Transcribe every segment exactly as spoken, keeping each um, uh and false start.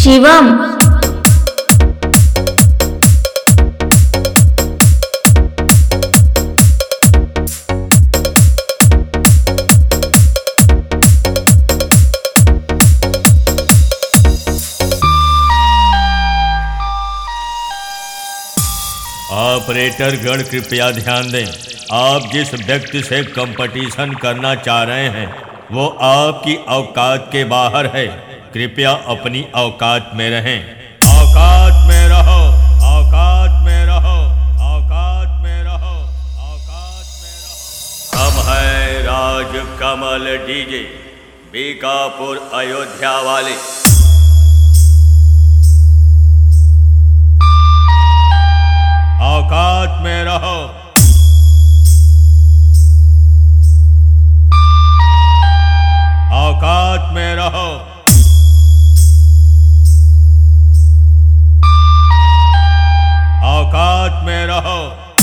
Shivam. Operator गण कृपया ध्यान दें। आप जिस व्यक्ति से कंपटीशन करना चाह रहे हैं वो आपकी औकात के बाहर है। कृपया अपनी औकात में रहें। औकात में रहो, औकात में रहो, औकात में रहो, औकात में रहो। हम हैं राज कमल डीजे, बीकापुर अयोध्या वाले। औकात में रहो। औकात में रहो। औकात में रहो।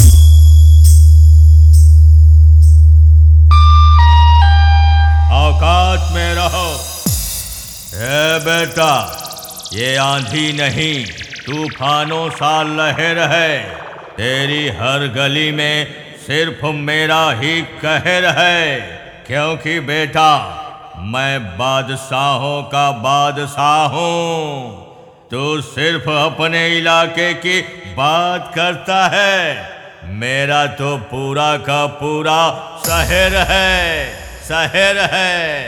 औकात में रहो। ए बेटा, ये आंधी नहीं तूफानों सा लहर है। तेरी हर गली में सिर्फ मेरा ही कहर है। क्योंकि बेटा मैं बादशाहों का बादशाह हूँ। तू सिर्फ अपने इलाके की बात करता है। मेरा तो पूरा का पूरा शहर है, शहर है।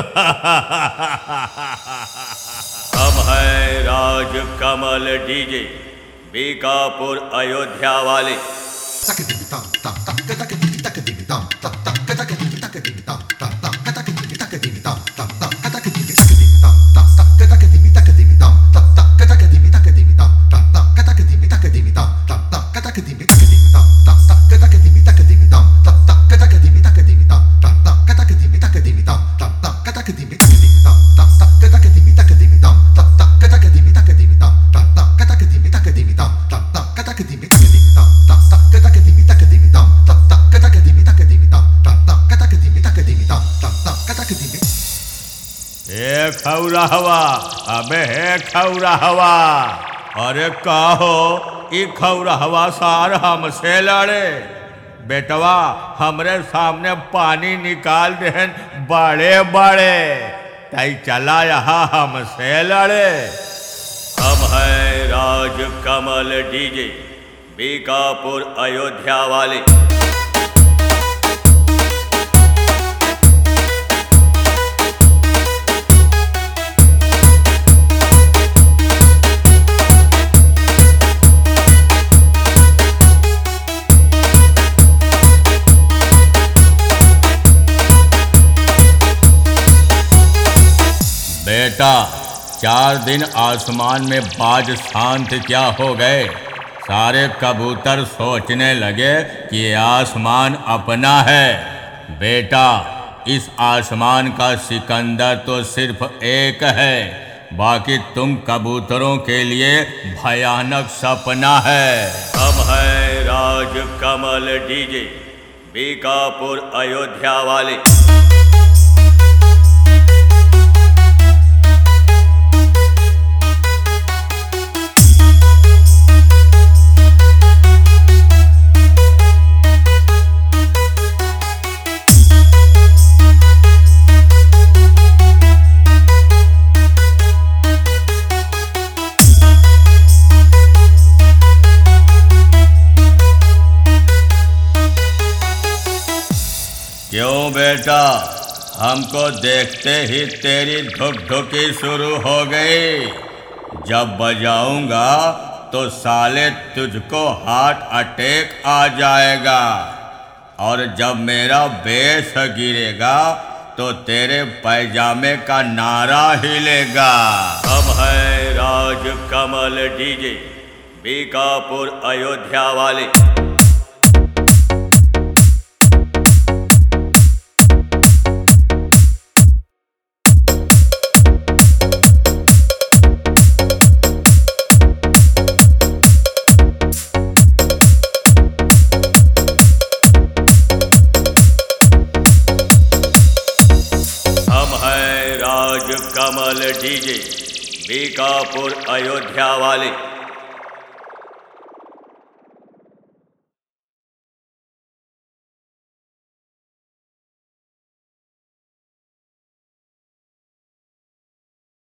हम हैं राज कमल डीजे, बीकापुर अयोध्या वाले। खौरा हवा, अबे है खौरा हवा। अरे काहो ई खौरा हवा सार हमसे लड़े। बेटवा हमरे सामने पानी निकाल देहन बड़े बड़े, तई चला यहाँ हमसे लड़े। हम हैं राज कमल डीजे, बीकापुर अयोध्या वाले। बेटा चार दिन आसमान में बाज शांत क्या हो गए। सारे कबूतर सोचने लगे कि ये आसमान अपना है। बेटा इस आसमान का सिकंदर तो सिर्फ एक है, बाकी तुम कबूतरों के लिए भयानक सपना है। हम हैं राज कमल डीजे, बीकापुर अयोध्या वाले। क्यों बेटा, हमको देखते ही तेरी धुक धुकी शुरू हो गई। जब बजाऊंगा तो साले तुझको हार्ट अटैक आ जाएगा, और जब मेरा बेस गिरेगा तो तेरे पैजामे का नारा हिलेगा। हम हैं राज कमल डीजे, बीकापुर अयोध्या वाले। कमल डीजे, बीकापुर अयोध्या वाले